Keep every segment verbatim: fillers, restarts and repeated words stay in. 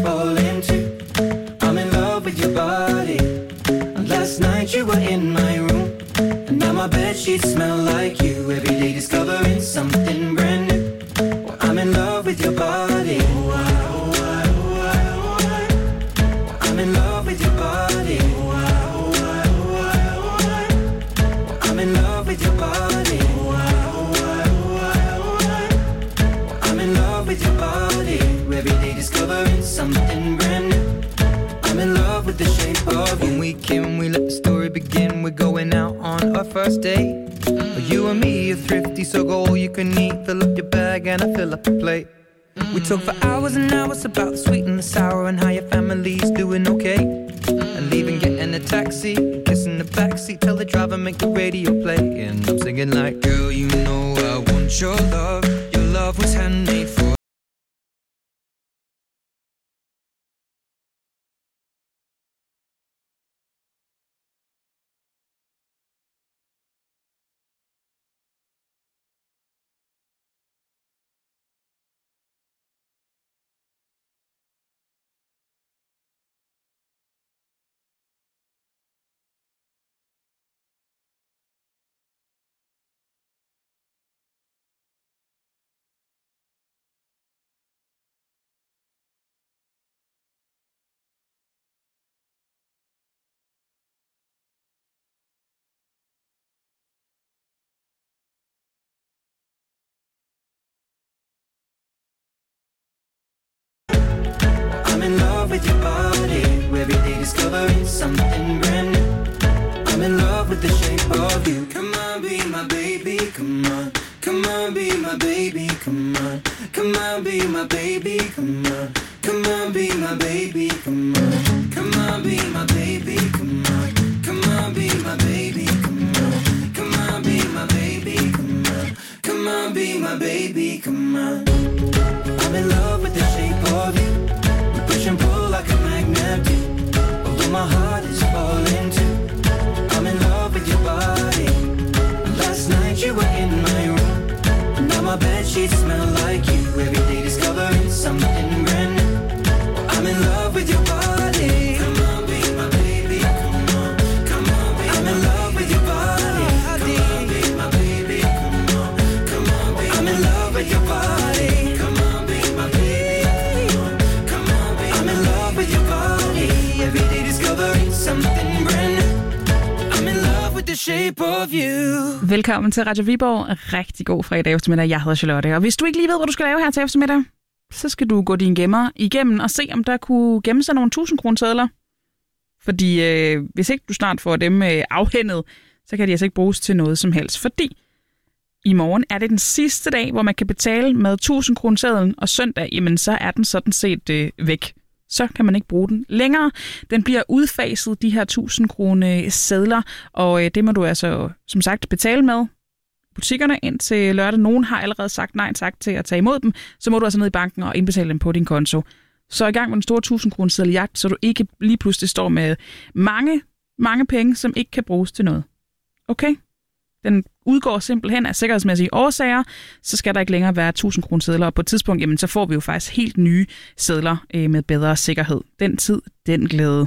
falling too. I'm in love with your body. And last night you were in my room, and now my bedsheets smell like you. Every day discovering something brand new. Well, I'm in love with your body. Oh, I, oh, I, oh, I, oh, I. Well, I'm in love with your body. Oh, I, oh, I, oh, I, oh, I. Well, I'm in love with your body. Oh, I, oh, I, oh, I, oh, I. Well, I'm in love with your body. Every day discovering something brand new. I'm in love with the shape of you. When we came, we let the story begin. We're going out on our first date. But you and me are thrifty, so go all you can eat. Fill up your bag and I fill up the plate. We talk for hours and hours about the sweet and the sour and how your family's doing okay. And leaving, getting a taxi, kissing the backseat, tell the driver make the radio play. And I'm singing like, girl, you know I want your love. Your love was handmade for I'm in love with your body. Every day discovering something brand new. I'm in love with the shape of you. Come on, be my baby, come on. Come on, be my baby, come on. Come on, be my baby, come on. Come on, be my baby, come on. Come on, be my baby, come on. Come on, be my baby, come on. Come on, be my baby, come on. Come on, be my baby, come on. I'm in love with the shape of you. Push and pull like a magnet do. Although my heart is falling too. I'm in love with your body. Last night you were in my room, and now my bedsheets smell like you. Every day discovering something brand new. I'm in love with your body. Come on, be my baby, come on. Come on, be I'm in love with your body. Come on, be my baby, come on. Come on, be I'm in love with your body. Come on, be my baby, come on. I'm in love with your body. Every day discovering something brand new. I'm in love with the shape of you. Velkommen til Radio Viborg. Rigtig god fredag eftermiddag. Jeg hedder Charlotte. Og hvis du ikke lige ved, hvad du skal lave her til eftermiddag, så skal du gå dine gemmer igennem og se, om der kunne gemme sig nogle tusind kronesedler. Fordi øh, hvis ikke du snart får dem øh, afhændet, så kan de altså ikke bruges til noget som helst. Fordi i morgen er det den sidste dag, hvor man kan betale med tusind kronesedlen, og søndag, jamen så er den sådan set øh, væk. Så kan man ikke bruge den længere. Den bliver udfaset, de her tusind krone sedler, og øh, det må du altså som sagt betale med butikkerne indtil lørdag. Nogen har allerede sagt nej tak til at tage imod dem, så må du altså ned i banken og indbetale dem på din konto. Så i gang med den store tusind kroner seddeljagt, så du ikke lige pludselig står med mange, mange penge, som ikke kan bruges til noget. Okay? Den udgår simpelthen af sikkerhedsmæssige årsager, så skal der ikke længere være tusind kroner sedler, og på et tidspunkt, jamen, så får vi jo faktisk helt nye sedler øh, med bedre sikkerhed. Den tid, den glæde.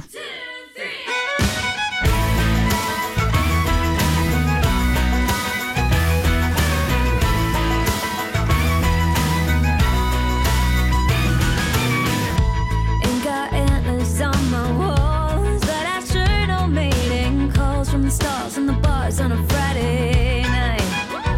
On the bars on a Friday night.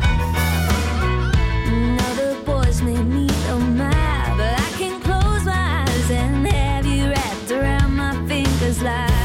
Now the boys made me so mad, but I can close my eyes and have you wrapped around my fingers like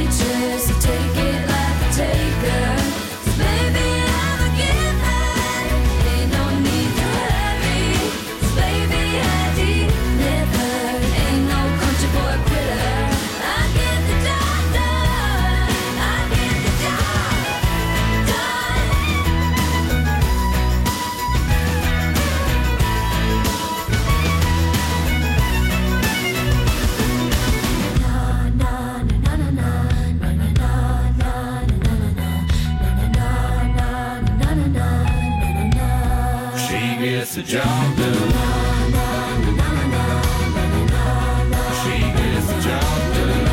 nature, so take it like a taker. So baby, I'm a giver, ain't no need to hurry. So baby, I deliver, ain't no country boy quitter. I get the job done, I get the job done. She gets the job done. She gets the job done.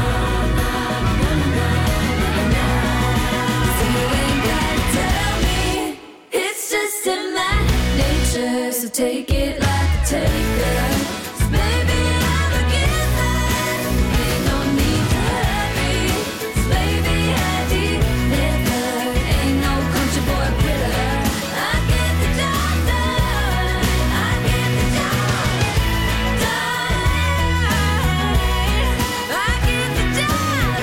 So you ain't gotta tell me, it's just in my nature, so take it like a taker. So baby, I'm a giver, ain't no need to hurry. So baby, I deliver, ain't no country boy quitter. I get the job done, I get the job done. I get the job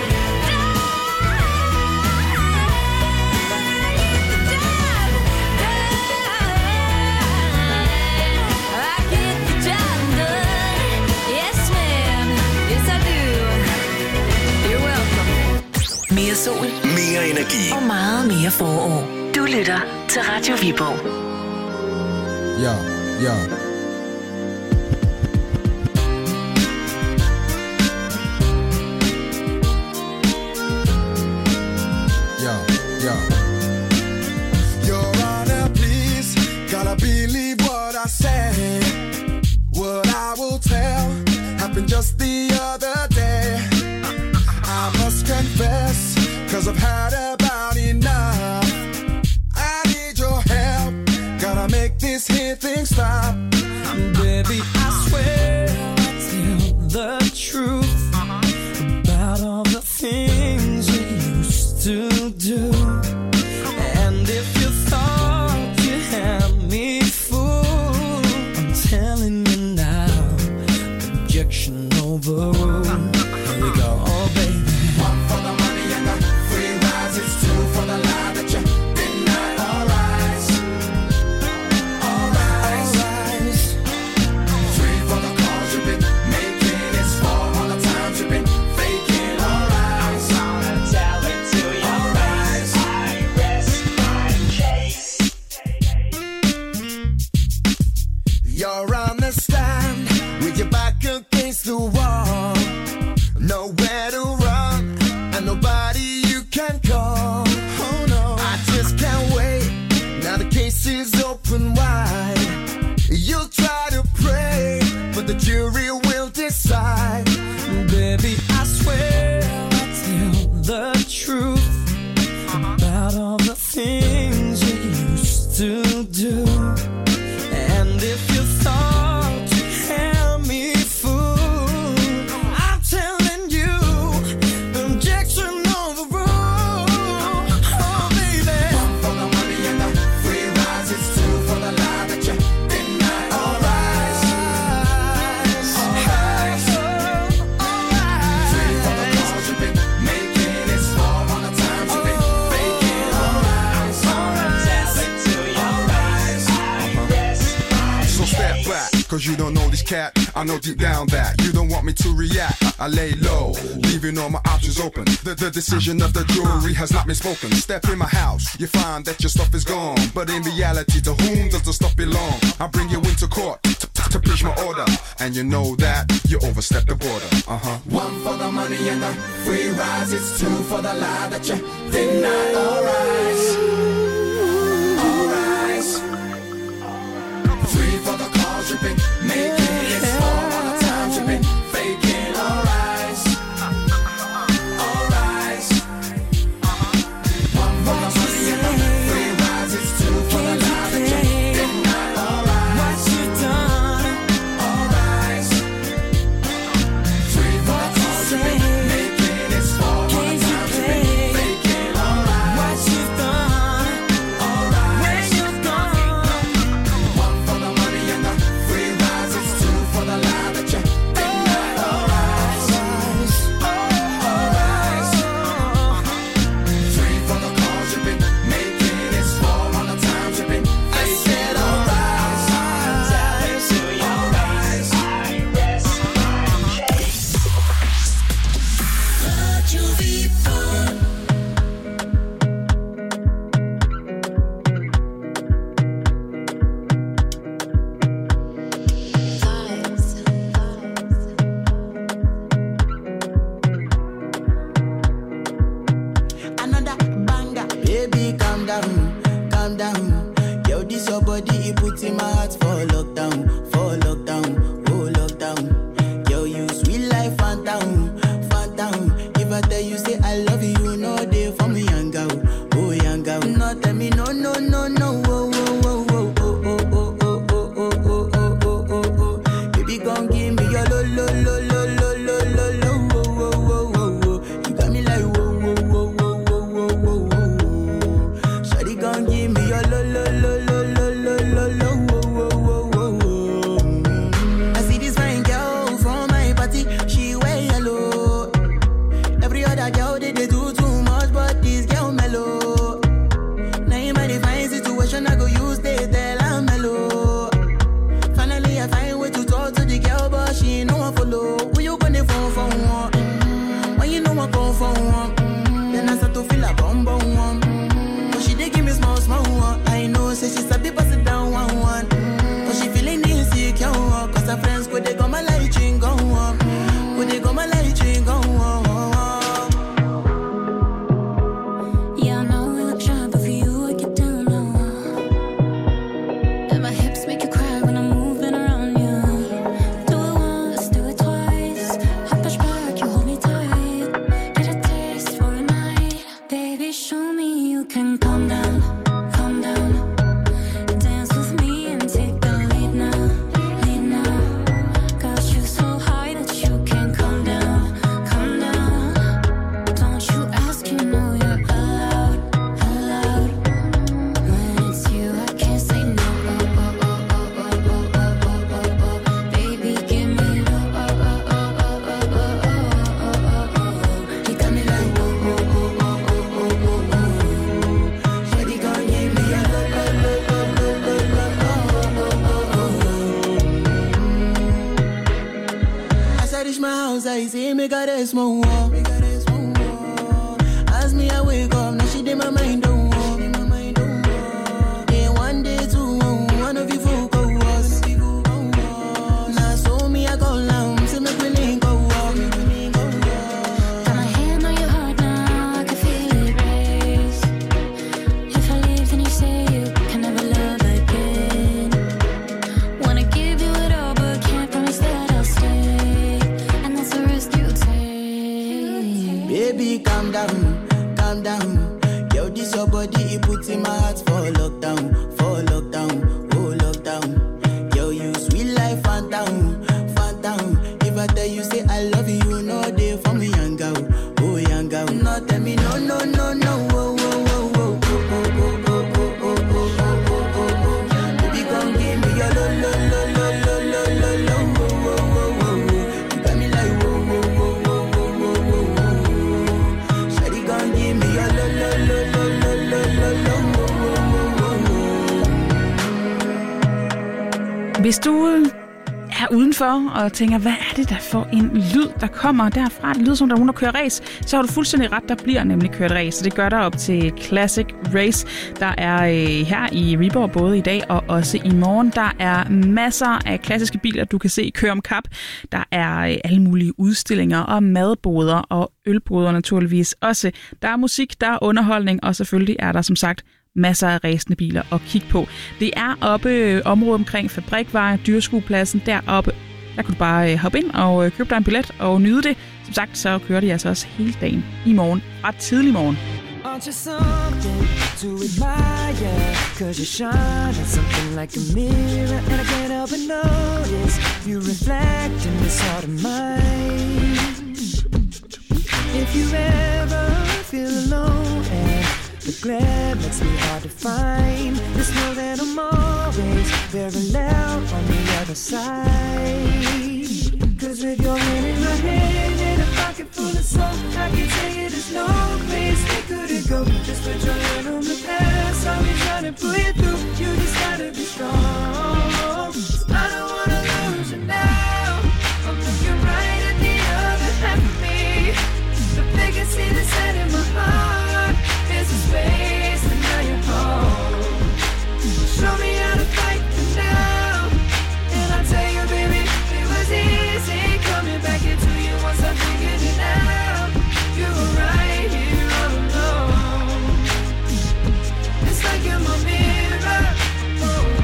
Mere sol, mere energi og meget mere forår. Du lytter til Radio Viborg. Ja, ja. Ja, ja. Your Honor, please, gotta believe what I say. What I will tell happened just the other day. I must confess, cause I've had about enough. I need your help, gotta make this here thing stop. Baby, I swear I'll tell the truth about all the things you used to do. And if you thought you had me fooled, I'm telling you now, objection overruled. Here we go, oh baby. One for the money and the free rides, it's two for the lie that you deny. All rise, all rise, three for the calls you've been making, it's four all the times you've been faking. All rise, I'm gonna tell it to you. All rise, I rest my case. You're on the stand with your back against the wall, nowhere to run and nobody you can call. Oh no, I just can't wait. Now the case is open wide. You'll try to pray, but the jury will decide. Baby, I swear I'll tell the truth about all the things you used to do. And if you thought you had me fooled, I'm telling you, objection overruled. Oh baby, One for the money and the free rides, it's two for the lie that you deny. All rise, all rise, three for the calls you've been making, it's four all the times you've been faking. All rise, all rise, so step back, cause you don't know this cat. I know deep down that you don't want me to react. I lay low, leaving all my options open. The, the decision of the jury has not been spoken. Step in my house, you find that your stuff is gone. But in reality, to whom does the stuff belong? I bring you into court to, to, to preach my order, and you know that you overstep the border. Uh-huh. One for the money and the free rides, it's two for the lie that you deny. All rise, all rise, three for the calls you've been making, it's four all the times you've been faking. All rise, all rise, one for the money and the free rides, it's two for the lie that you deny. All rise, what you done? all rise, three for the calls you've been making, it's four all the times you've been faking. All rise. I love you, no day for me, young girl. Oh, young girl. No, tell me no, no, no, no. Oh, oh, oh, oh, oh, oh, oh, oh, oh, oh, oh, oh, oh, oh, oh. Baby, gon' give me your lo, lo, lo, lo, lo, lo, lo, lo. Oh, oh, oh, oh, oh. You got me like whoa, whoa, whoa, whoa, whoa, whoa, whoa, whoa. Shawty gon' give me your lo, lo, lo, lo, lo, lo, lo, lo. Oh, oh, oh, oh, oh. I see this fine girl from my party. She wear yellow. Every other girl they, they do too much, but this girl mellow. Now in my divine situation, I go use they tell I'm mellow. Finally, I find way to talk to the girl, but she ain't no one follow. Who you gonna phone for one? Mm-hmm. When you know I go for one, mm-hmm. Then I start to feel a bum bum one. Mm-hmm. But she dey give me small small one. I know, say she sabi pass it down one one. Mm-hmm. But she feeling insecure, cause her friends go they go my light ring go on. Go they go my light ring go on. I say make her rest more. As me I wake up, now she did my mind don't walk. Then one day two, one of you folk go us. Now so me I go down, say make we link go walk. Got my hand on your heart now, I can feel it race. If I leave then you say you can never love again. Wanna give you it all but can't promise that I'll stay. And that's the risk you take. Baby, calm down, calm down. Yo, this your body, it puts in my heart for lockdown, for lockdown, oh lockdown. Yo, you sweet life, phantom, phantom. If I tell you say I love you, no day for me, young girl, oh young girl. No, tell me no, no, no, no, oh, oh, oh, oh, oh, oh, oh, oh, oh, oh, oh, oh, oh. Baby, come give me your lo, lo, lo, lo, lo, lo, lo, lo, oh, oh, oh, oh. You got me like whoa, whoa, whoa, whoa, whoa, whoa, whoa. Shawty, come give me your lo, lo, lo, lo, lo, lo, lo, lo, oh, oh, oh, oh. Hvis du er udenfor og tænker, hvad er det der for en lyd, der kommer derfra? Det lyder som, der er nogen, der kører race. Så har du fuldstændig ret, der bliver nemlig kørt race. Det gør der op til Classic Race. Der er øh, her i Viborg både i dag og også i morgen. Der er masser af klassiske biler, du kan se køre om kap. Der er øh, alle mulige udstillinger og madboder og ølboder naturligvis også. Der er musik, der er underholdning, og selvfølgelig er der som sagt masser af racende biler at kigge på. Det er oppe øh, området omkring Fabrikvej, Dyreskuepladsen. Deroppe, der kan du bare øh, hoppe ind og øh, købe dig en billet og nyde det. Som sagt, så kører de altså også hele dagen i morgen. Ret tidlig morgen. Aren't you something to admire? Cause you shine at something like a mirror, and I can't help but notice you reflect in this heart of mine. If you ever feel alone and the glare makes me hard to find, just know that I'm always very loud on the other side. Cause with your hand in my hand and a pocket full of soul, I can tell you there's no place we couldn't go. Just put your hand on the past, I'll be trying to pull you through. You just gotta be strong. I don't wanna lose you now. I'm looking right at the other half of me. The vacancy that's set in my heart is a space and now you're home. Show me how to fight for now, and I'll tell you, baby, it was easy coming back into you once I figured it out. You were right here all alone. It's like you're my mirror. Oh.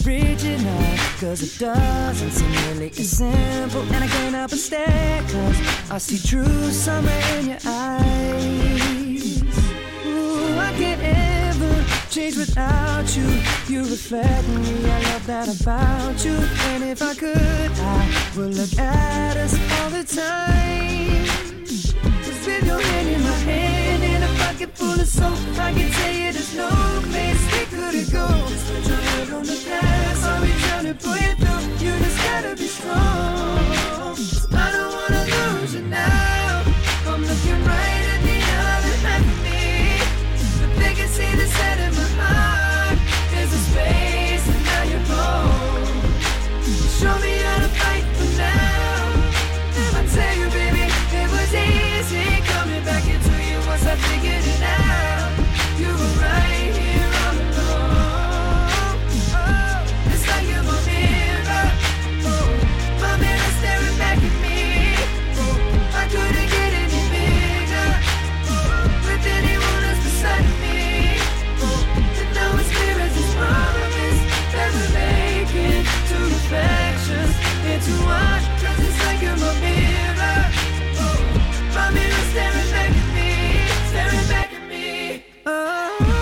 original, cause it doesn't seem really as simple. And I can't help but stare, cause I see true summer in your eyes. Ooh, I can't ever change without you. You reflect me, I love that about you. And if I could, I would look at us all the time. Just with your hand in my hand and a pocket full of soap, I can tell you there's no place we couldn't go. Just put your head on the past, I'll be trying to pull you through. You just gotta be strong. I don't wanna lose you now. I'm looking right at the other half of me. But they can see the set in my heart. There's a space and now you're home. Show me how to fight for now. I tell you, baby, it was easy coming back into you once I figured it out. You were right here all along. Oh, it's like you're my mirror. Oh, my mirror staring back at me. Oh, I couldn't get any bigger. Oh, with anyone else beside me. Oh, and now it's clear as this promise that we're making two reflections into one. Cause it's like you're my mirror. Oh, my mirror staring back at me. Staring back at me. Oh.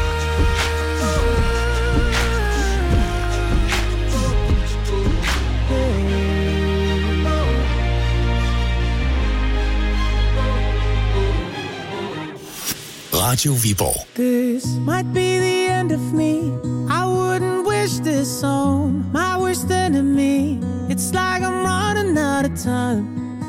Radio Viborg. This might be the end of me. I wouldn't wish this on my worst enemy. It's like I'm running out of time.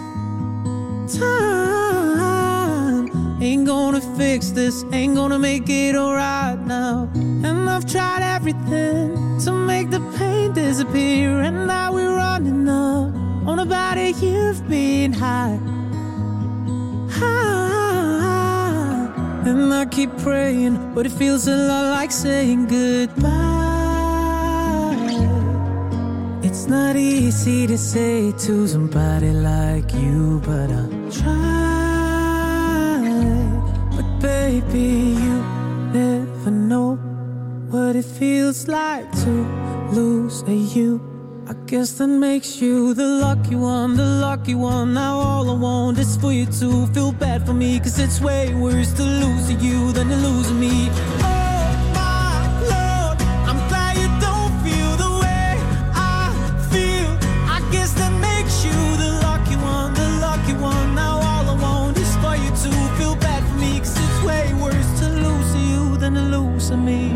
Time ain't gonna fix this, ain't gonna make it alright now. And I've tried everything to make the pain disappear. And now we're running up on about a year of being high. High. And I keep praying, but it feels a lot like saying goodbye. It's not easy to say to somebody like you, but I'll try. But baby, you never know what it feels like to lose a you. I guess that makes you the lucky one, the lucky one. Now all I want is for you to feel bad for me, cause it's way worse to lose you than to lose me. Oh my Lord, I'm glad you don't feel the way I feel. I guess that makes you the lucky one, the lucky one. Now all I want is for you to feel bad for me, cause it's way worse to lose you than to lose me.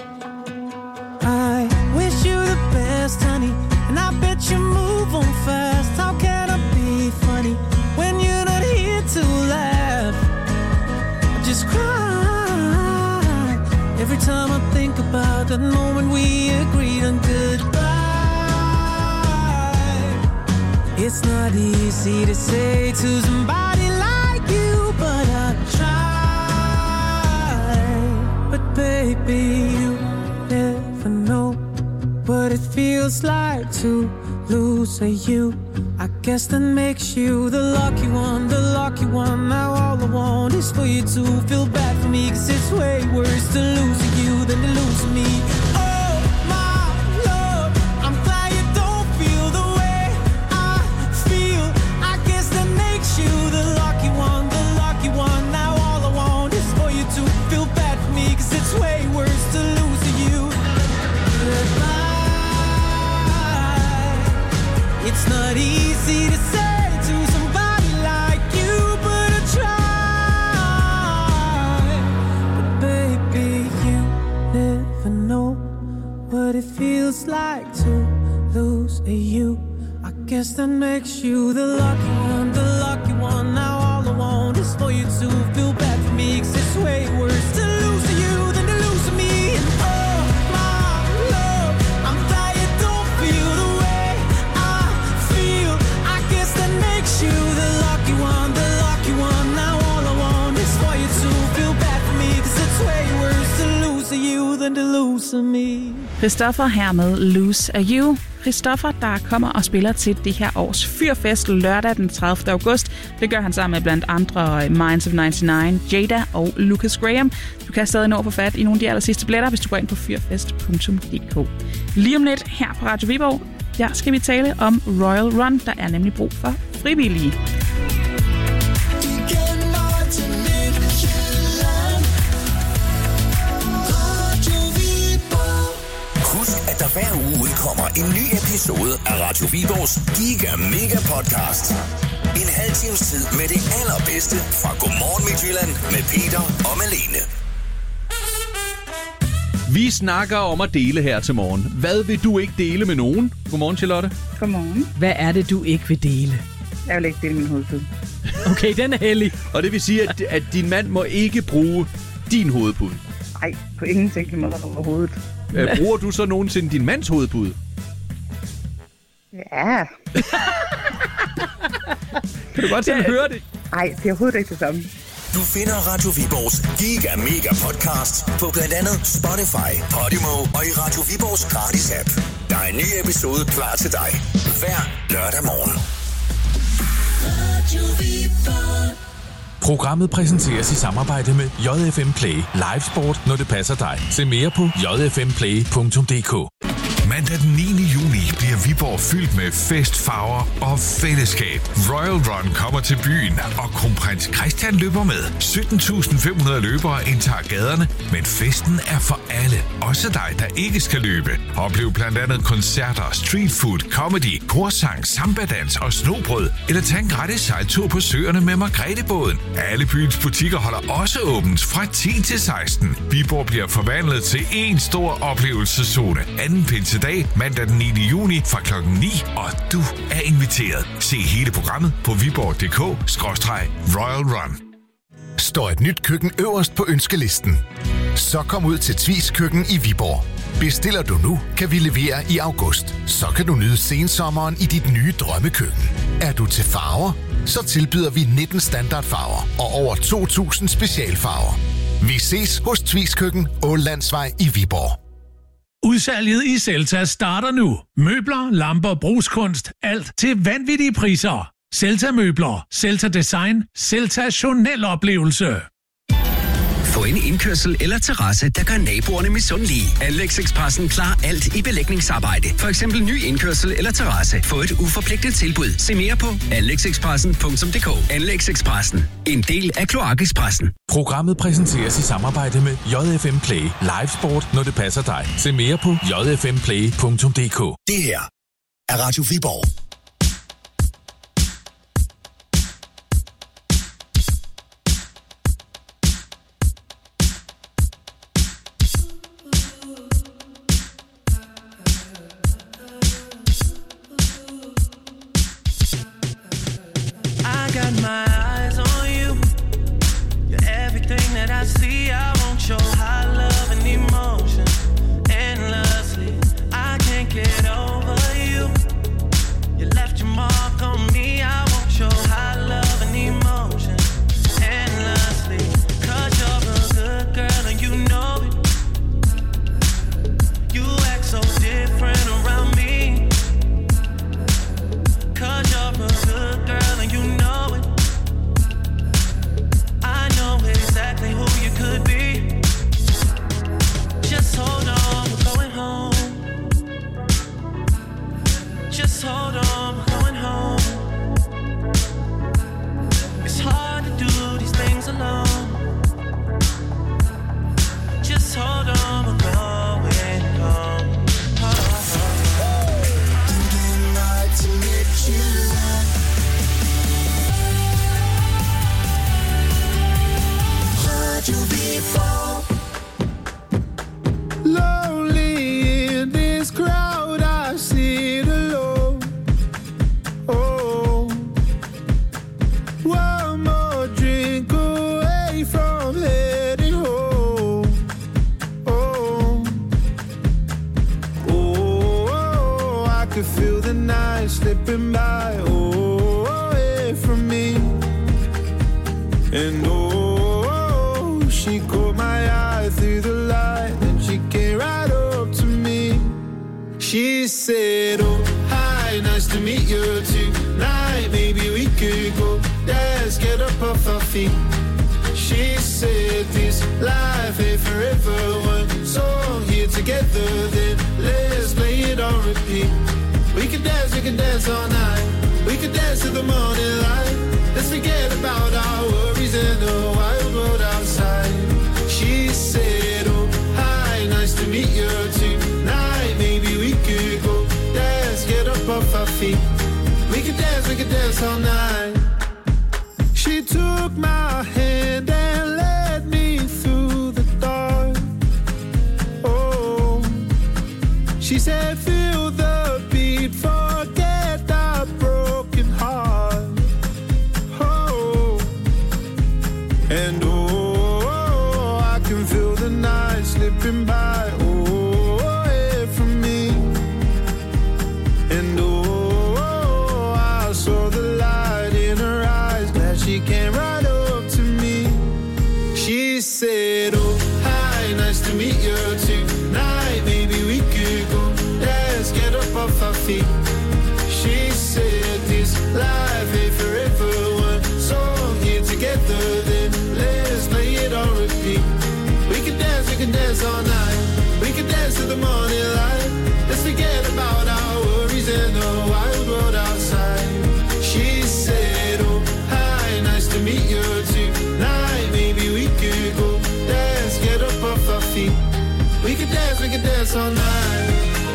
I wish you the best, honey, and I bet you move on fast. How can I be funny when you're not here to laugh? I just cry every time I think about that moment we agreed on goodbye. It's not easy to say to somebody like you, but I try. But baby, you never know what it feels like to lose a you. I guess that makes you the lucky one, the lucky one. Now all I want is for you to feel bad for me, cause it's way worse to lose you than to lose me. Oh my Lord, I'm glad you don't feel the way I feel. I guess that makes you the lucky one, the lucky one. Now all I want is for you to feel bad for me, cause it's way worse to lose you. Goodbye. It's not easy to say to somebody like you, but I try. But baby, you never know what it feels like to lose a you. I guess that makes you the lucky one, the lucky one. Now all I want is for you to feel bad for me, cause it's way worse to lose you than to lose me. And oh my love, I'm glad you don't feel the way I feel. I guess that makes you the lucky one, the lucky one. Now all I want is for you to feel bad for me, cause it's way worse to lose you than to lose me. Christoffer her med Lose A You. Christoffer, der kommer og spiller til det her års Fyrfest lørdag den tredivte august. Det gør han sammen med blandt andre Minds of nioghalvfems, Jada og Lucas Graham. Du kan stadig nå på fat i nogle af de aller sidste billetter, hvis du går ind på fyrfest punktum d k. Lige om lidt her på Radio Viborg, der skal vi tale om Royal Run. Der er nemlig brug for frivillige. Husk, at der hver uge udkommer en ny episode af Radio Viborgs Giga Mega Podcast. En halv times tid med det allerbedste fra Godmorgen Midtjylland med Peter og Malene. Vi snakker om at dele her til morgen. Hvad vil du ikke dele med nogen? Godmorgen, Charlotte. Godmorgen. Hvad er det, du ikke vil dele? Jeg vil ikke dele min hovedpude. Okay, den er heldig. Og det vil sige, at, at din mand må ikke bruge din hovedpude? Nej, på ingen tænkelig måde overhovedet. Øh, bruger du så nogensinde din mands hovedpude? Ja. Kan du godt selv høre det? Nej, det er overhovedet ikke det samme. Du finder Radio Viborgs Giga Mega Podcast på blandt andet Spotify, Podimo og i Radio Viborgs gratis app. Der er en ny episode klar til dig hver lørdag morgen. Radio Viborg. Programmet præsenteres i samarbejde med J F M Play. Live sport, når det passer dig. Se mere på j f m play punktum d k. Mandag den niende juni bliver Viborg fyldt med fest, farver og fællesskab. Royal Run kommer til byen, og kronprins Christian løber med. sytten tusind fem hundrede løbere indtager gaderne, men festen er for alle. Også dig, der ikke skal løbe. Oplev blandt andet koncerter, street food, comedy, korsang, sambadans og snobrød. Eller tag en gratis sejltur på søerne med Margrethe-båden. Alle byens butikker holder også åbent fra ti til seksten. Viborg bliver forvandlet til én stor oplevelseszone. Anden pinsedag, mandag den niende juni fra klokken ni, og du er inviteret. Se hele programmet på viborg punktum d k skråstreg Royal Run. Står et nyt køkken øverst på ønskelisten? Så kom ud til Tvis Køkken i Viborg. Bestiller du nu, kan vi levere i august. Så kan du nyde sensommeren i dit nye drømmekøkken. Er du til farver? Så tilbyder vi nitten standardfarver og over to tusind specialfarver. Vi ses hos Tvis Køkken, Ålandsvej i Viborg. Udsalget i Celta starter nu. Møbler, lamper, brugskunst, alt til vanvittige priser. Celta Møbler, Celta Design, Celtationel oplevelse. Få en indkørsel eller terrasse, der gør naboerne misundelige. Anlægsekspressen klarer alt i belægningsarbejde. For eksempel ny indkørsel eller terrasse. Få et uforpligtet tilbud. Se mere på anlægsekspressen punktum d k. Anlægsekspressen. En del af Kloakekspressen. Programmet præsenteres i samarbejde med J F M Play. Live sport, når det passer dig. Se mere på j f m play punktum d k. Det her er Radio Viborg. And oh, she caught my eye through the light, and she came right up to me. She said, oh, hi, nice to meet you tonight. Maybe we could go dance, get up off our feet. She said this life ain't forever. One song here together, then let's play it on repeat. We could dance, we could dance all night. We could dance to the morning light. Let's forget about our worries and the wild world outside. She said, oh, hi, nice to meet you tonight. Maybe we could go dance, get up off our feet. We could dance, we could dance all night. She took my hand and led me through the dark. Oh, she said, feel the beat, forget our broken heart. Oh, and oh, I can feel the night slipping by. Oh, away from me. And oh, I saw the light in her eyes. Glad she came right up to me. She said, oh, hi, nice to meet you tonight. Maybe we could go dance, get up off our feet. She said this life ain't forever. One song here together, then let's play it on repeat. We can dance, we can dance all night. We can dance to the morning light. Let's forget about our worries and the wild world outside. She said, oh, hi, nice to meet you tonight. Maybe we could go dance, get up off our feet. We can dance, we can dance all night.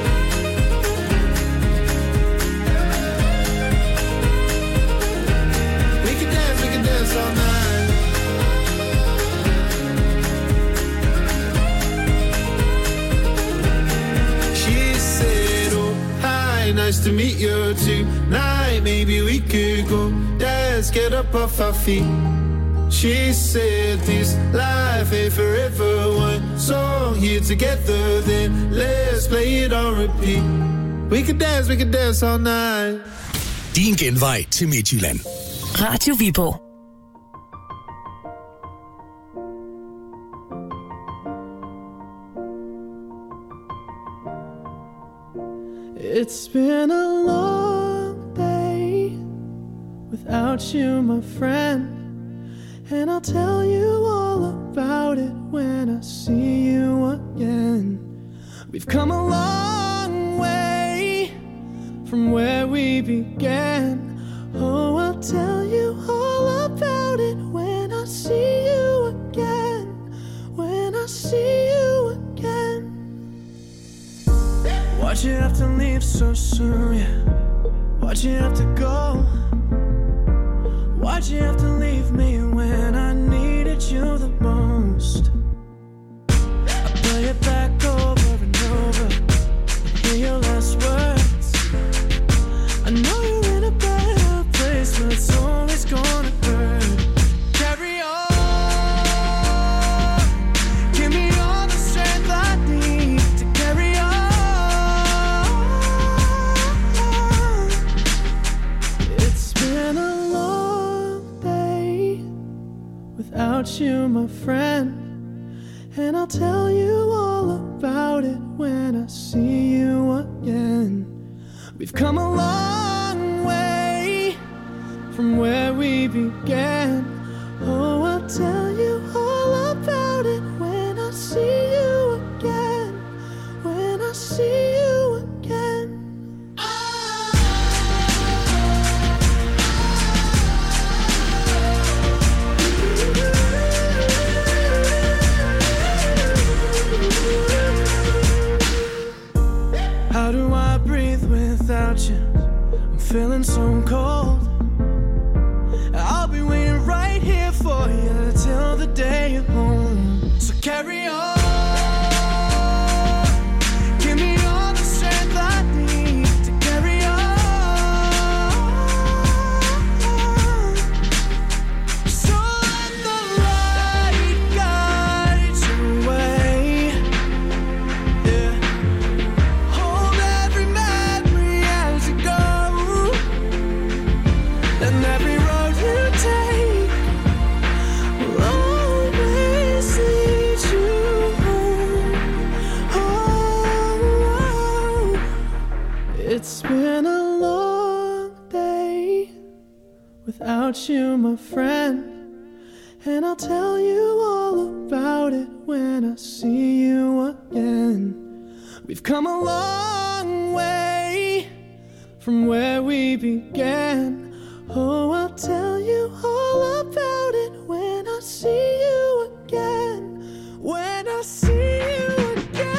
We can dance, we can dance all night. She said, oh, hi, nice to meet you tonight. Maybe we could go dance, get up off our feet. She said this life ain't forever. One song here together, then let's play it on repeat. We can dance, we can dance all night. Din genvej til Midtjylland. Radio Viborg. It's been a long day without you, my friend. And I'll tell you all about it when I see you again. We've come a long way from where we began. Oh, I'll tell you all about it when I see you again. When I see you again. Why'd you have to leave so soon, yeah? Why'd you have to go? Why'd you have to leave me when I needed you the most? I play it back over and over, hear your last words. I know you're in a better place, but it's always gonna hurt. Carry on, give me all the strength I need to carry on. It's been a without you, my friend. And I'll tell you all about it when I see you again. We've come a long way from where we began. Oh, I'll tell you all about it when I see you again. When I see you again. How do I breathe without you? I'm feeling so cold. I'll be waiting right here for you till the day you're home. So carry on. Give me all the strength I need to carry on. So let the light guide your way. Yeah. Hold every memory as you go. And every road you take will always lead you It's been a long day without you, my friend, and I'll tell you all about it when I see you again. We've come a long way from where we began. Oh, I'll tell you all about it when I see you again. When I see you again.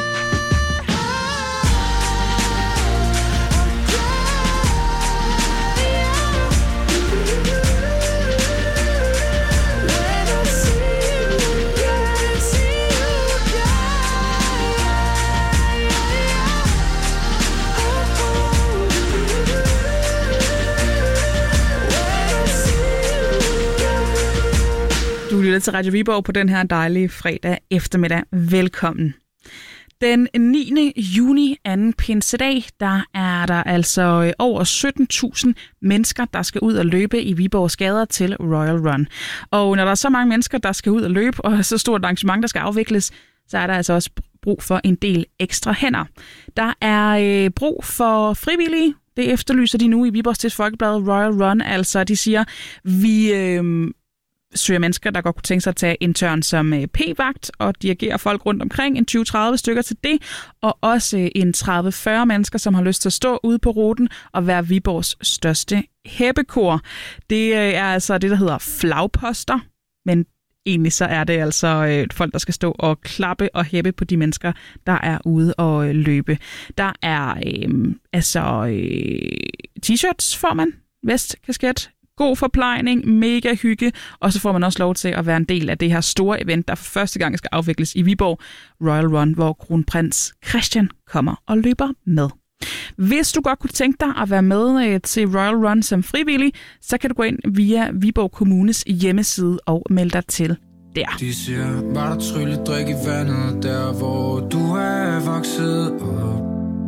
Du lytter til Radio Viborg på den her dejlige fredag eftermiddag. Velkommen. Den niende juni, anden pinsedag, der er der altså over sytten tusind mennesker, der skal ud og løbe i Viborgs gader til Royal Run. Og når der er så mange mennesker, der skal ud og løbe, og så stort arrangement, der skal afvikles, så er der altså også brug for en del ekstra hænder. Der er øh, brug for frivillige. Det efterlyser de nu i Viborgs Stift Folkeblad Royal Run. Altså, de siger, vi øh, søger mennesker, der godt kunne tænke sig at tage en tørn som øh, p-vagt og dirigere folk rundt omkring. En tyve til tredive stykker til det. Og også øh, en tredive til fyrre mennesker, som har lyst til at stå ude på ruten og være Viborgs største heppekor. Det øh, er altså det, der hedder flagposter. Men egentlig så er det altså øh, folk, der skal stå og klappe og hæppe på de mennesker, der er ude og øh, løbe. Der er øh, altså øh, t-shirts får man, vest, kasket, god forplejning, mega hygge, og så får man også lov til at være en del af det her store event, der for første gang skal afvikles i Viborg, Royal Run, hvor kronprins Christian kommer og løber med. Hvis du godt kunne tænke dig at være med øh, til Royal Run som frivillig, så kan du gå ind via Viborg Kommunes hjemmeside og melde dig til der. De siger, var der trylledrik i vandet, der hvor du er vokset op.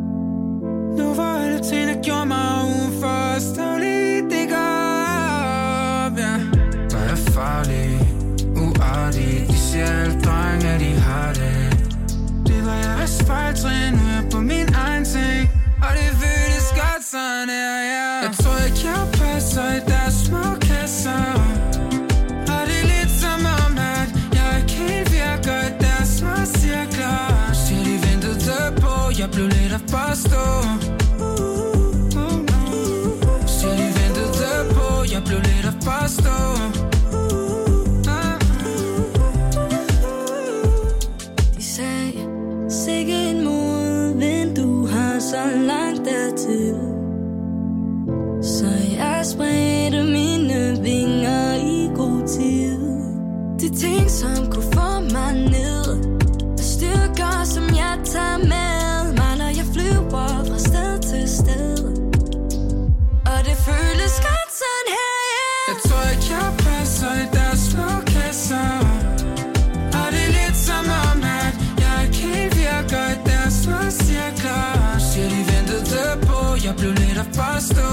Nu var alle ting, der gjorde mig udenfor, ståligt, det går op, ja. Der er farlig, uartig, de siger alle drenge, at de har det. Det var jeres fejltrin, nu er jeg på min egen ting. Og det føles godt sådan her, ja. Jeg tror ikke, jeg passer i deres små kasser. Og det er lidt som om, at jeg ikke helt virker i deres små cirkler. Siger de ventede der på, jeg blev lidt at forstå. Siger de ventede der på, jeg blev lidt at forstå. De sagde, sikke en modvind, du har så langt dertil. Så jeg spredte mine vinger i god tid. De ting, som kunne få mig ned, er styrker, som jeg tager med mig, når jeg flyver fra sted til sted. Og det føles godt sådan her, yeah. Jeg tror ikke, jeg passer i deres små kasser. Og det er lidt som om, at jeg ikke helt virker i deres små cirkler. Siger de ventede der på, jeg blev lidt at forstå.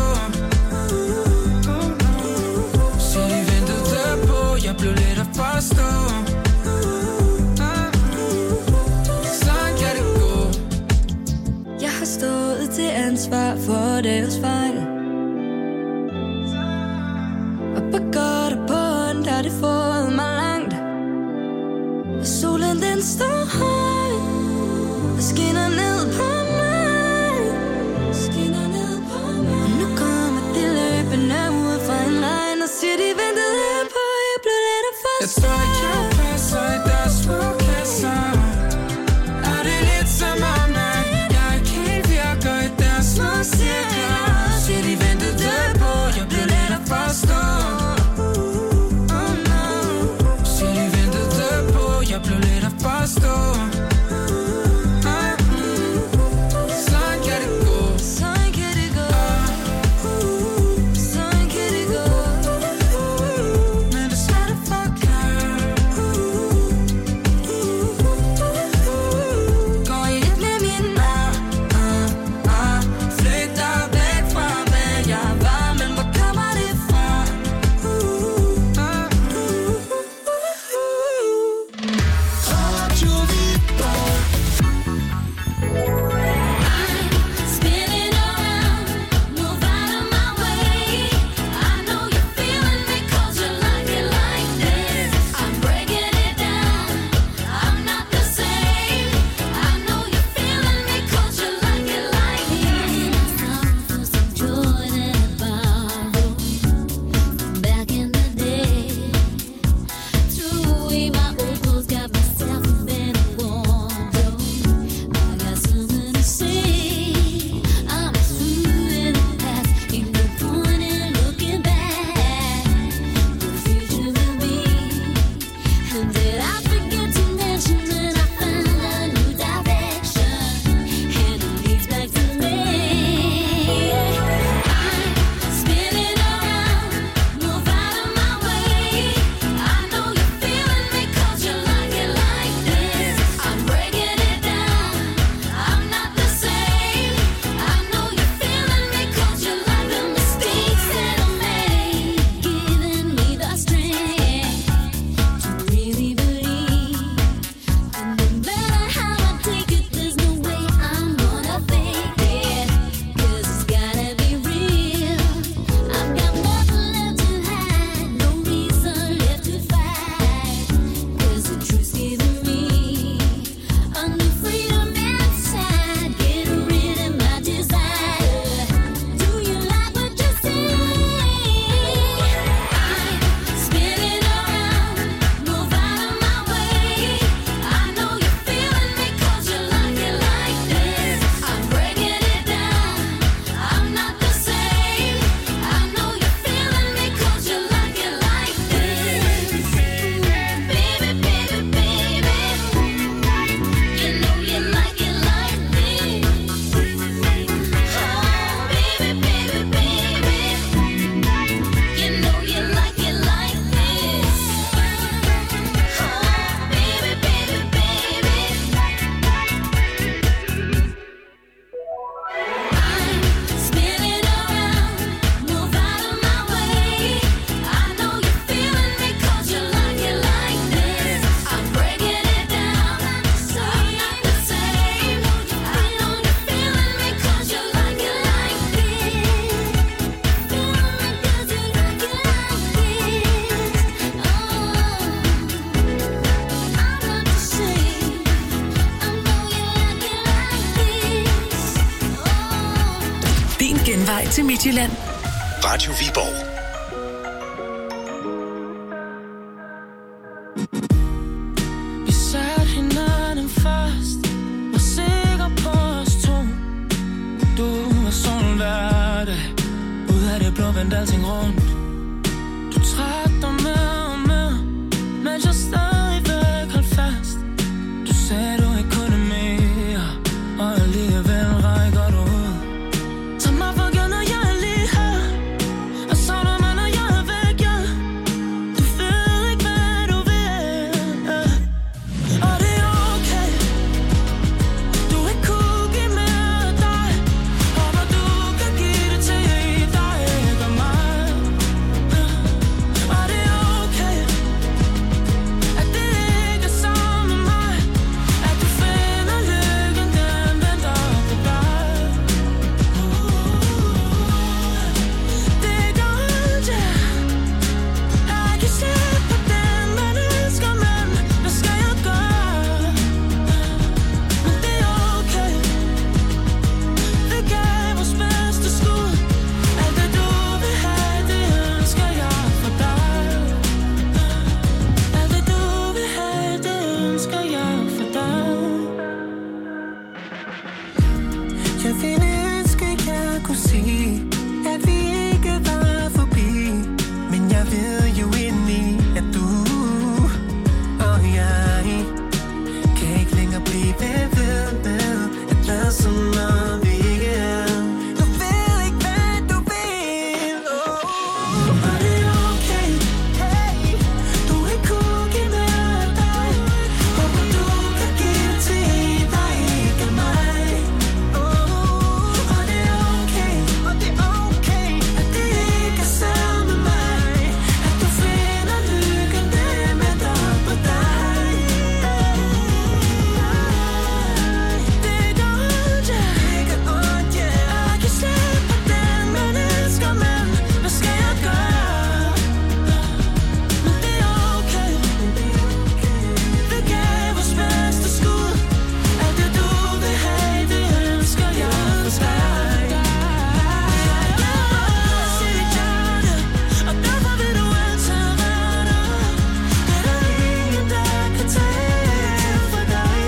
Siger de ventede der på, jeg blev lidt at forstå. Sådan kan det gå. Jeg har stået til ansvar for deres fejl. Og på godt og på ondt har det fået mig langt. Og solen den står høj og skinner ned på mig. Skinner ned på mig. Og nu kommer de løbende ud fra en regn og siger de ventede her på, jeg blev lidt at forstå. Jeg tror ikke, jeg passer i deres små kasser. Og det er lidt som om, at jeg ikke helt virker i deres små cirkler. Siger de ventede der på, jeg blev lidt at forstå. Siger de ventede der på, jeg blev lidt at forstå. Din genvej til Midtjylland. Radio Viborg. Vi satte hinanden fast, var sikker på os to. Du var sådan hver dag, ud af det blå vendte alting rundt. Du trak dig med og med, mens jeg stadigvæk holdt fast. Du sagde du ikke kunne mere, og alligevel rækker du ud. Tag mig for givet, når jeg er lige her, og så når man og jeg er væk, ja. Du ved ikke, hvad du vil, ja. Og det er okay, du ikke kunne give mere af dig. Håber du kan give det til dig, ikke mig, ja. Og det er okay, at det ikke er sammen med mig, at du finder lykken, den venter på dig. Det er godt, ja. Jeg kan se på den, man elsker, men hvad skal jeg gøre? Men det er okay, vi gav vores bedste skud. Alt det du vil have, det ønsker jeg for dig. Alt det du vil have, det ønsker jeg for dig. Jeg ville ønske, jeg kunne sige, at vi ikke var forbi. Men jeg ved jo indeni, at du og jeg kan ikke længere blive ved med at lade som om vi ikke er. Du ved ikke, hvad du vil, oh. Og det er okay, hey. Du ikke kunne give mere af dig. Håber du kan give det til dig, ikke mig, oh. Og det er okay, og det er okay, at det ikke er sammen med mig, at du finder lykken, den venter på dig. Det er godt, ja. Det er godt, ja. Jeg kan se på den, man elsker, men hvad skal jeg gøre? Men det er okay, vi gav vores bedste skud. Alt det du vil have, det ønsker jeg for dig. Sig dit hjerte, og derfor vil du altid være der. Det er der ingen, der kan tage for dig.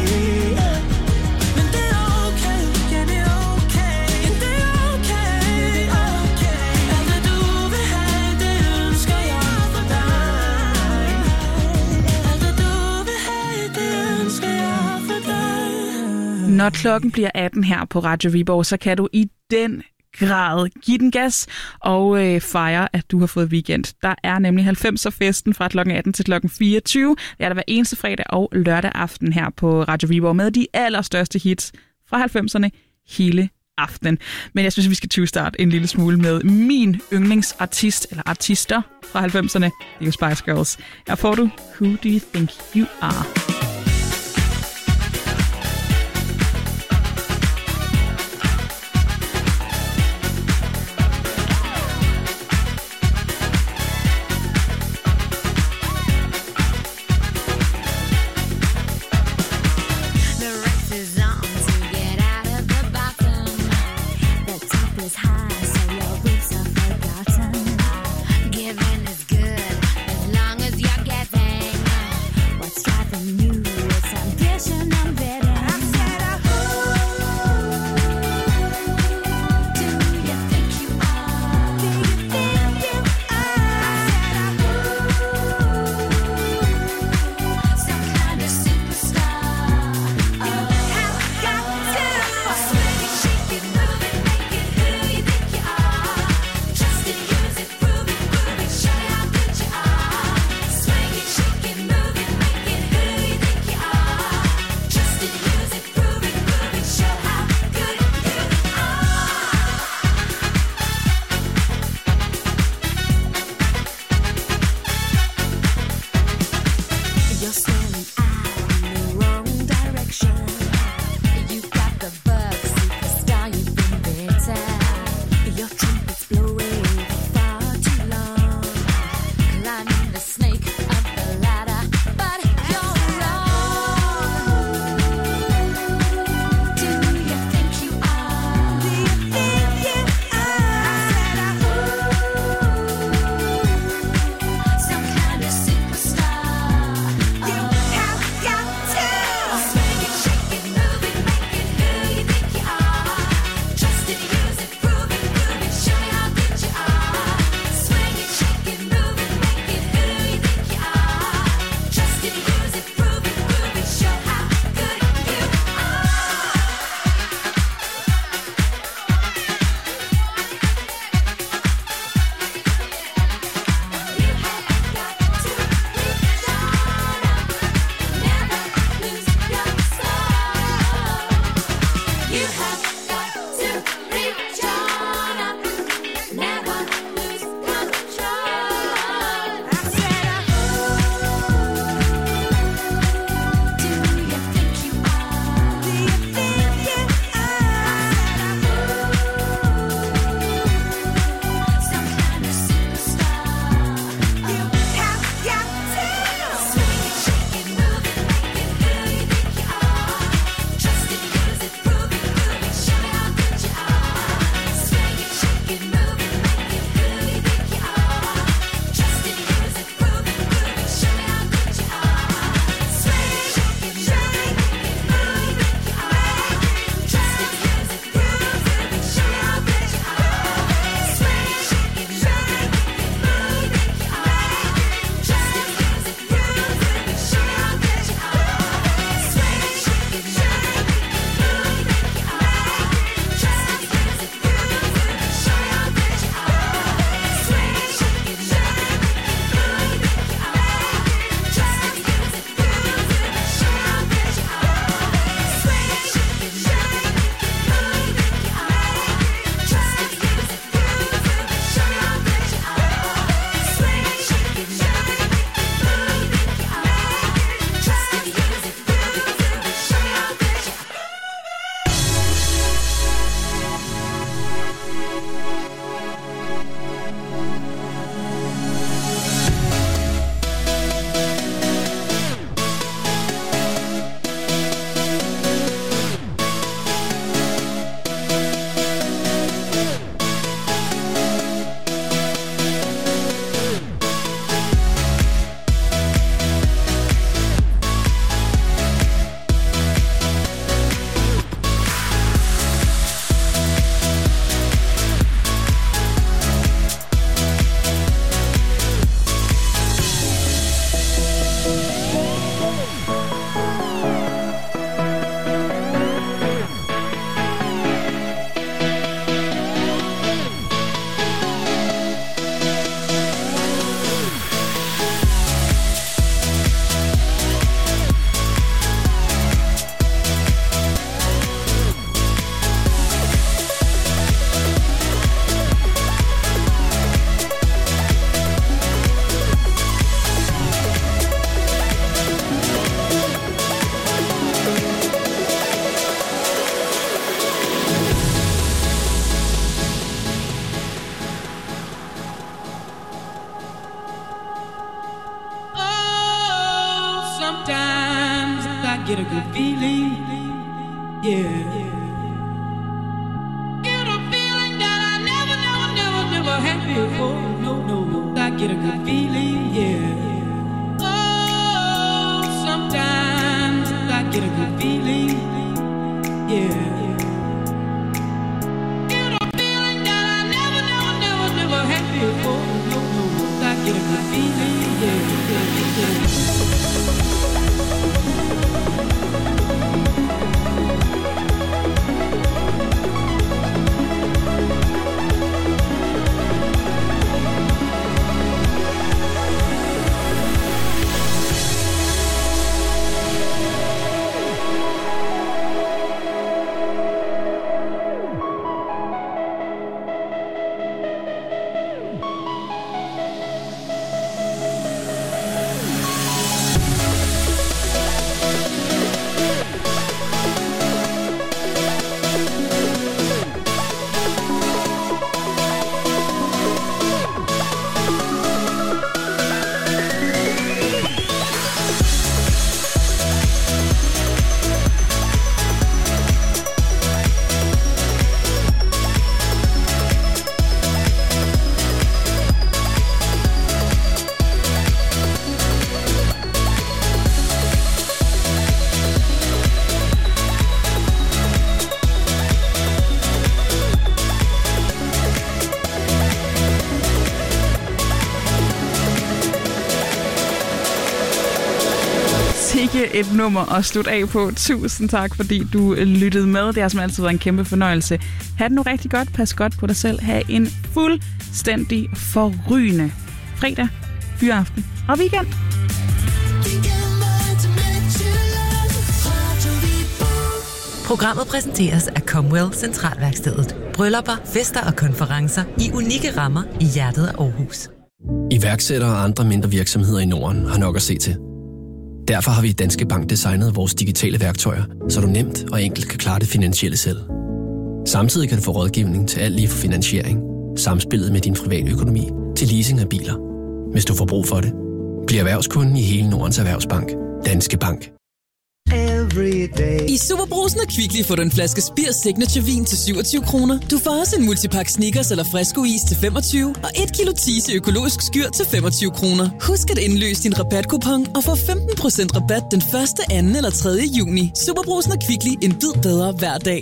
Men det er okay, ja det er okay, ja det er okay, okay. Alt det du vil have, det ønsker jeg for dig. Alt det du vil have, det ønsker jeg for dig. Når klokken bliver atten her på Radio Viborg, så kan du i den grad give den gas og øh, fejre, at du har fået weekend. Der er nemlig halvfemser-festen fra klokken atten til klokken fireogtyve. Det er der hver eneste fredag og lørdag aften her på Radio Viborg med de allerstørste hits fra halvfemserne hele aftenen. Men jeg synes, vi skal tyve-starte en lille smule med min yndlingsartist, eller artister fra halvfemserne. Det er jo Spice Girls. Her får du Who Do You Think You Are? The race is on to get out of the bottom. The top is high, so your roots are forgotten. Giving is good as long as you're giving. What's driving you? It's ambition, I'm betting. I said, who do you think you are? Do you think you are? I said, some kind of superstar. Oh, have got to swing it, shake it, move it, make it who you think you are. Just to use it, prove it, prove it, show you how good you are. Swing it, shake it, move it, make it who you think you are. Just to use it, prove it, prove it, show how good you are. You're staring out in the wrong direction. You got the bug, superstar, you've been bitten. Your trumpet's blowing for far too long. Climbing the snake up the ladder, but you're wrong. Do you think you are? Do you think you good feeling, yeah. Get a feeling that I never, never, never, never had before. No, no, no, I get a good feeling, yeah. Oh, sometimes I get a good feeling, yeah. Get a feeling that I never, never, never, never had before. No, no, no, I get a good feeling, yeah, yeah, yeah. Et nummer at slutte af på. Tusind tak, fordi du lyttede med. Det har som altid været en kæmpe fornøjelse. Ha' det nu rigtig godt. Pas godt på dig selv. Ha' en fuldstændig forrygende fredag, fyraften og weekend. Programmet præsenteres af Comwell Centralværkstedet. Bryllupper, fester og konferencer i unikke rammer i hjertet af Aarhus. Iværksættere og andre mindre virksomheder i Norden har nok at se til. Derfor har vi i Danske Bank designet vores digitale værktøjer, så du nemt og enkelt kan klare det finansielle selv. Samtidig kan du få rådgivning til alt lige fra finansiering, samspillet med din private økonomi til leasing af biler. Hvis du får brug for det, bliv erhvervskunden i hele Nordens Erhvervsbank. Danske Bank. I Superbrugsen og Kvickly får du en flaske Spir Signature Vin til syvogtyve kroner. Du får også en multipakke Snickers eller Fresco-is til femogtyve og et kilo Tise økologisk skyr til femogtyve kroner. Husk at indløse din rabatkupon og få femten procent rabat den første, anden eller tredje juni. Superbrugsen og Kvickly, en bid bedre hver dag.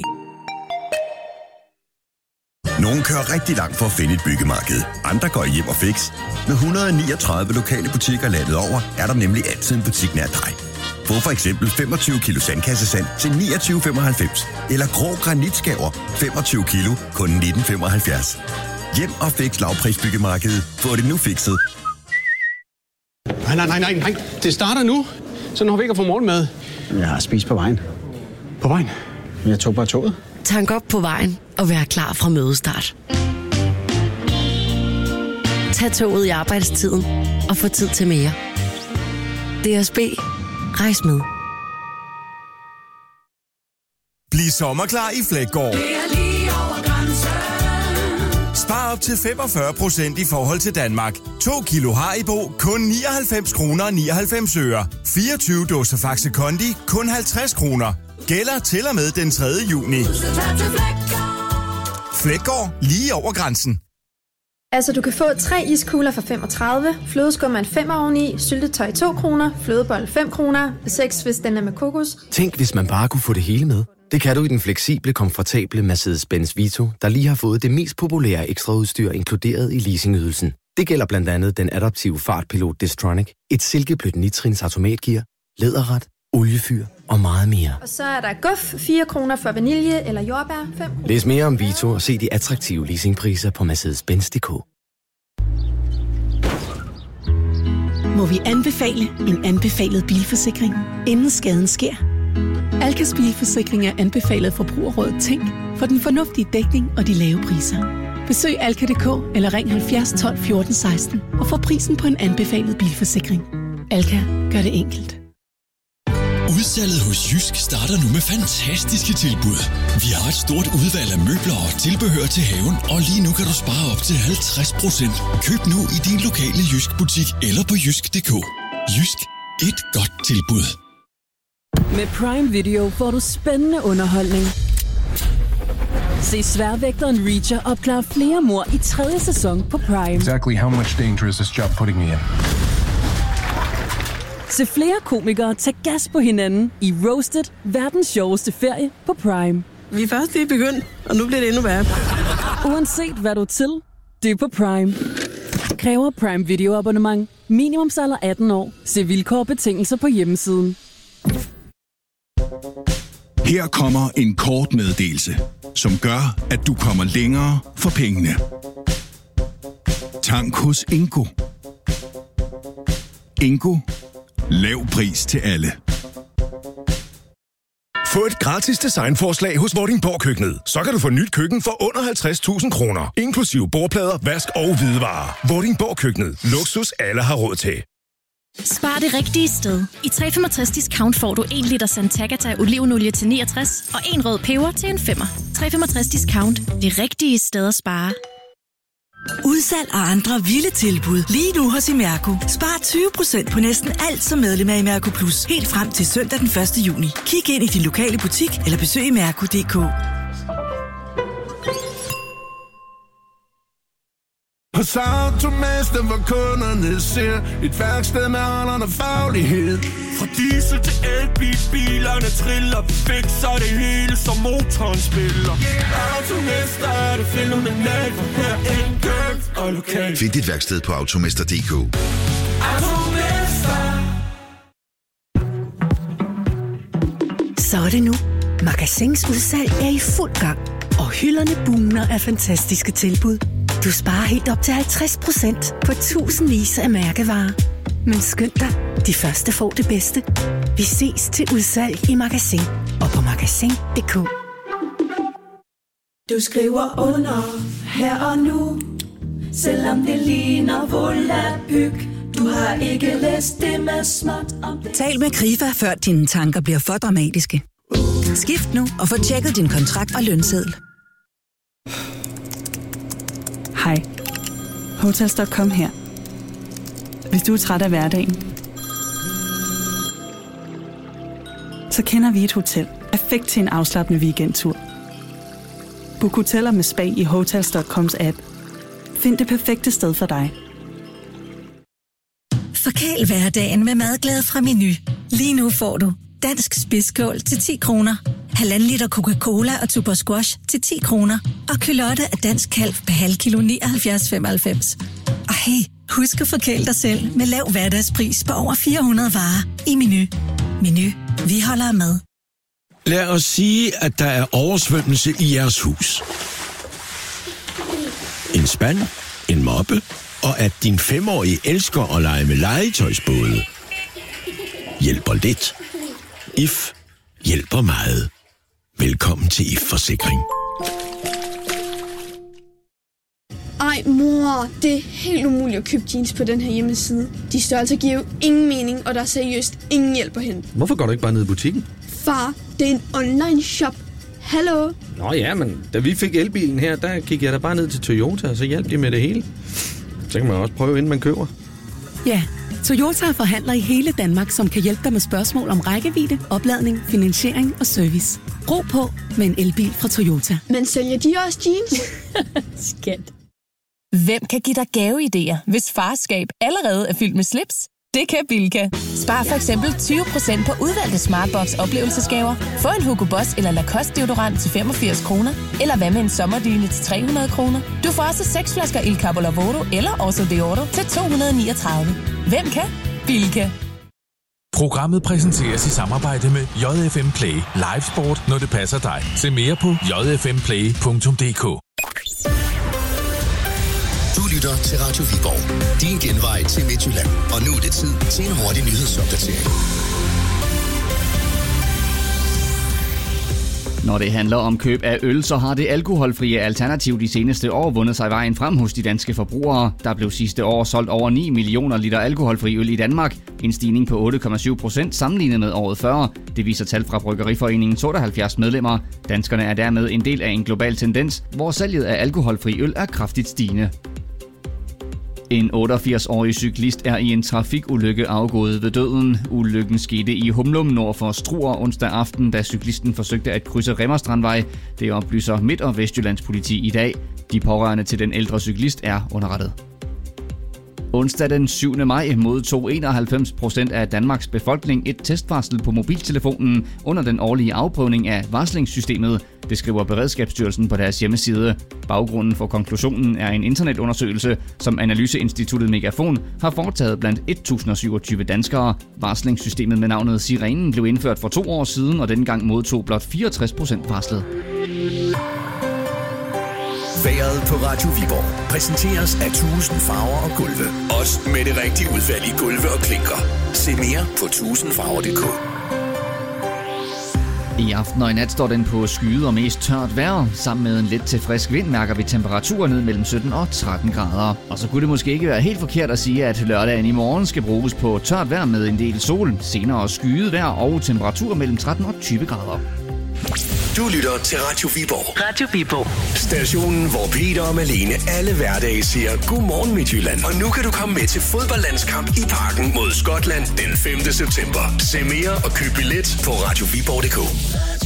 Nogle kører rigtig langt for at finde et byggemarked. Andre går hjem og fix. Med et hundrede og niogtredive lokale butikker landet over, er der nemlig altid en butik nær dig. Få for eksempel femogtyve kilo sandkassesand til niogtyve femoghalvfems. Eller grå granitskaver femogtyve kilo, kun nitten femoghalvfjerds. Hjem og fix lavprisbyggemarkedet. Få det nu fikset. Nej, nej, nej, nej, nej. Det starter nu. Så når vi ikke at få morgenmad. Jeg har spist på vejen. På vejen? Jeg tog bare toget. Tank op på vejen og vær klar fra mødestart. Tag toget i arbejdstiden og få tid til mere. D S B. Rejs med. Bliv sommerklar i Fleggaard. Spar op til femogfyrre procent i forhold til Danmark. to kilo Haribo, kun nioghalvfems kroner og nioghalvfems øre. fireogtyve dåser Faxe Kondi, kun halvtreds kroner. Gælder til og med den tredje juni. Fleggaard, lige over grænsen. Altså, du kan få tre iskugler for femogtredive, flødeskum en femmer oveni, syltetøj to kroner, flødebold fem kroner, seks hvis den er med kokos. Tænk, hvis man bare kunne få det hele med. Det kan du i den fleksible, komfortable Mercedes-Benz Vito, der lige har fået det mest populære ekstraudstyr inkluderet i leasingydelsen. Det gælder blandt andet den adaptive fartpilot Distronic, et silkeblødt nitrins automatgear, læderret, oliefyr og meget mere. Og så er der guf, fire kroner for vanilje eller jordbær, fem. Læs mere om Vito og se de attraktive leasingpriser på Mercedes Benz punktum d k. Må vi anbefale en anbefalet bilforsikring, inden skaden sker? Alkas bilforsikring er anbefalet forbrugerrådet Tænk for den fornuftige dækning og de lave priser. Besøg alka punktum d k eller ring halvfjerds tolv fjorten seksten og få prisen på en anbefalet bilforsikring. Alka gør det enkelt. Udsalget hos Jysk starter nu med fantastiske tilbud. Vi har et stort udvalg af møbler og tilbehør til haven, og lige nu kan du spare op til halvtreds procent. Køb nu i din lokale Jysk butik eller på jysk punktum d k. Jysk. Et godt tilbud. Med Prime Video får du spændende underholdning. Se Sværvægteren Reacher opklare flere mord i tredje sæson på Prime. Exactly how much danger is this job putting me in? Se flere komikere tage gas på hinanden i Roasted, verdens sjoveste ferie på Prime. Vi er først lige begyndt, og nu bliver det endnu værre. Uanset hvad du er til, det er på Prime. Kræver Prime Video abonnement. Minimumsalder atten år. Se vilkår og betingelser på hjemmesiden. Her kommer en kort meddelelse, som gør, at du kommer længere for pengene. Tank hos Ingo. Ingo. Lav pris til alle. Få et gratis designforslag hos Vordingborg Køkkenet. Så kan du få nyt køkken for under halvtreds tusind kroner. Inklusive bordplader, vask og hvidevarer. Vordingborg Køkkenet. Luksus alle har råd til. Spar det rigtige sted. I tre komma femogtres discount får du en liter Santagata olivenolie til niogtres og en rød peber til en femmer. tre komma femogtres discount. Det rigtige sted at spare. Udsalg og andre vilde tilbud lige nu hos Imerco. Spar tyve procent på næsten alt som medlem af Imerco Plus. Helt frem til søndag den første juni. Kig ind i din lokale butik eller besøg imerco punktum d k. Hos Automester, hvor kunderne ser et værksted med holderne faglighed. Fra diesel til elbil, bilerne triller. Vi fikser det hele, som motoren spiller. Automester er det fænomenalt, for her enkelt og lokalt. Find dit værksted på automester punktum d k. Automester. Så er det nu. Magasins udsalg er i fuld gang, og hylderne bugner af fantastiske tilbud. Du sparer helt op til halvtreds procent på tusindvis af mærkevarer. Men skynd dig, de første får det bedste. Vi ses til udsalg i Magasin og på magasin punktum d k. Du skriver under her og nu, selvom det ligner volapyk. Du har ikke læst det med småt om det. Tal med Krifa, før dine tanker bliver for dramatiske. Skift nu og få tjekket din kontrakt og lønseddel. Hej. Hotels punktum com her. Hvis du er træt af hverdagen, så kender vi et hotel perfekt til en afslappende weekendtur. Book hoteller med spa i Hotels punktum coms app. Find det perfekte sted for dig. Forkæl hverdagen med madglæde fra Menu. Lige nu får du dansk spidskål til ti kroner, halvanden liter Coca-Cola og Tuborg Squash til ti kroner, og kylotte af dansk kalv per halv kilo nioghalvfjerds femoghalvfems. Og hey, husk at forkæle dig selv med lav hverdagspris på over fire hundrede varer i Menu. Menu. Vi holder af mad. Lad os sige, at der er oversvømmelse i jeres hus. En spand, en moppe, og at din femårige elsker at lege med legetøjsbåde. Hjælper lidt. I F hjælper meget. Velkommen til I F Forsikring. Ej mor, det er helt umuligt at købe jeans på den her hjemmeside. De størrelser giver jo ingen mening, og der er seriøst ingen hjælp at hente. Hvorfor går du ikke bare ned i butikken? Far, det er en online shop. Hallo? Nå ja, men da vi fik elbilen her, der gik jeg da bare ned til Toyota, og så hjalp de med det hele. Så kan man også prøve, inden man køber. Ja, Toyota er forhandler i hele Danmark, som kan hjælpe dig med spørgsmål om rækkevidde, opladning, finansiering og service. Ro på med en elbil fra Toyota. Men sælger de også jeans? Skat. Hvem kan give dig gaveidéer, hvis farskab allerede er fyldt med slips? Det kan Bilka. Spar for eksempel tyve procent på udvalgte Smartbox oplevelsesgaver. Få en Hugo Boss eller Lacoste deodorant til femogfirs kroner. Eller hvad med en sommerdyne til tre hundrede kroner. Du får også seks flasker Il Capo Lavoro eller Oso Deoro til to hundrede og niogtredive. Hvem kan? Bilka. Programmet præsenteres i samarbejde med J F M Play. Live sport, når det passer dig. Se mere på j f m play punktum d k. Du lytter til Radio Viborg. Din genvej til Midtjylland. Og nu er det tid til en hurtig nyhedsopdatering. Når det handler om køb af øl, så har det alkoholfrie alternativ de seneste år vundet sig vejen frem hos de danske forbrugere. Der blev sidste år solgt over ni millioner liter alkoholfri øl i Danmark. En stigning på otte komma syv procent sammenlignet med året før. Det viser tal fra Bryggeriforeningens tooghalvfjerds medlemmer. Danskerne er dermed en del af en global tendens, hvor salget af alkoholfri øl er kraftigt stigende. En otteogfirs-årig cyklist er i en trafikulykke afgået ved døden. Ulykken skete i Humlum nord for Struer onsdag aften, da cyklisten forsøgte at krydse Remmerstrandvej. Det oplyser Midt- og Vestjyllands politi i dag. De pårørende til den ældre cyklist er underrettet. Onsdag den syvende maj modtog enoghalvfems procent af Danmarks befolkning et testvarsel på mobiltelefonen under den årlige afprøvning af varslingssystemet. Det skriver Beredskabsstyrelsen på deres hjemmeside. Baggrunden for konklusionen er en internetundersøgelse, som analyseinstituttet Megafon har foretaget blandt et tusind syvogtyve danskere. Varslingssystemet med navnet Sirenen blev indført for to år siden, og dengang modtog blot fireogtres procent varslet. Vejret på Radio Viborg præsenteres af tusind farver og gulve. Også med det rigtige udvalg i gulve og klinker. Se mere på tusind farver punktum d k. I aften og i nat står den på skyet og mest tørt vejr. Sammen med en let til frisk vind mærker vi temperaturer ned mellem sytten og tretten grader. Og så kunne det måske ikke være helt forkert at sige, at lørdagen i morgen skal bruges på tørt vejr med en del sol. Senere skyet vejr og temperaturer mellem tretten og tyve grader. Du lytter til Radio Viborg. Radio Viborg. Stationen, hvor Peter og Malene alle hverdage siger godmorgen Midtjylland. Og nu kan du komme med til fodboldlandskamp i Parken mod Skotland den femte september. Se mere og køb billet på radio viborg punktum d k.